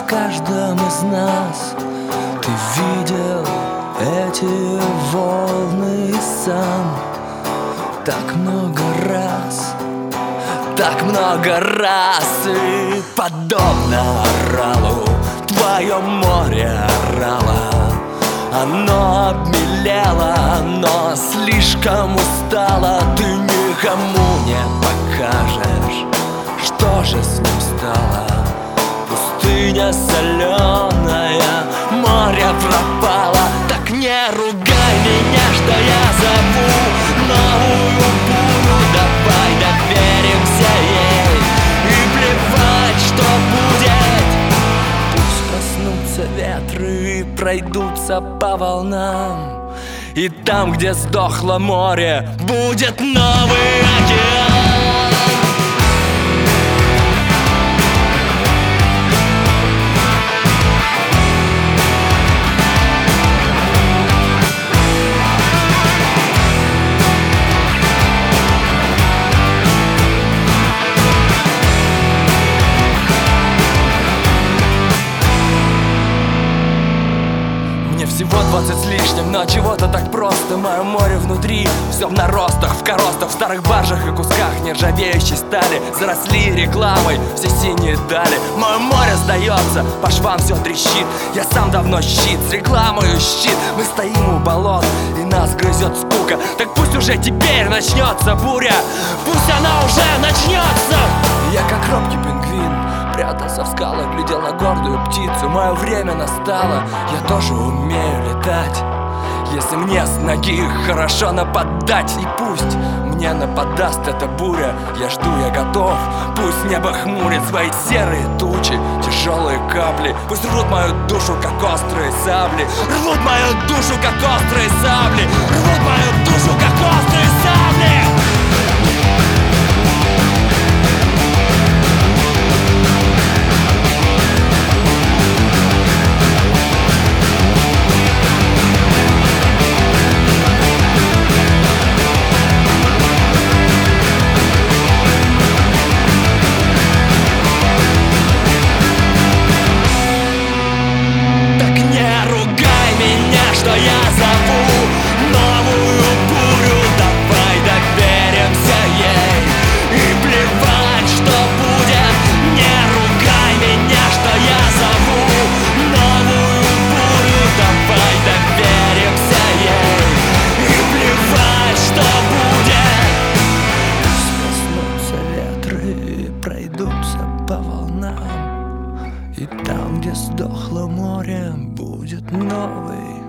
каждом из нас. Ты видел эти волны сам так много раз, так много раз. И подобно оралу твое море орало. Оно обмелело, оно слишком устало. Ты никому не покажешь, что же с ним стало. Пустыня соленая, море пропало. Так не ругай меня, что я зову новую бурю. Давай доверимся ей и плевать, что будет. Пусть проснутся ветры и пройдутся по волнам, и там, где сдохло море, будет новый океан. Всего 20 с лишним, но чего-то так просто. Мое море внутри, все в наростах, в коростах, в старых баржах и кусках нержавеющей стали. Заросли рекламой все синие дали. Мое море сдается, по швам все трещит. Я сам давно щит, с рекламою щит. Мы стоим у болот, и нас грызет скука. Так пусть уже теперь начнется буря, пусть она уже начнется. Я как робкий пингвин прятался в скалах, глядел на гордую птицу. Мое время настало, я тоже умею летать. Если мне с ноги хорошо нападать, и пусть мне нападаст эта буря, я жду, я готов. Пусть небо хмурит свои серые тучи, тяжелые капли. Пусть рвут мою душу, как острые сабли. Рвут мою душу, как острые сабли. Рвут мою душу, как острые сабли. Что я зову новую бурю, давай доверимся ей и плевать, что будет. Не ругай меня, что я зову новую бурю, давай доверимся ей и плевать, что будет. Проснутся ветры и пройдутся по волнам, и там, где сдохло море, будет новый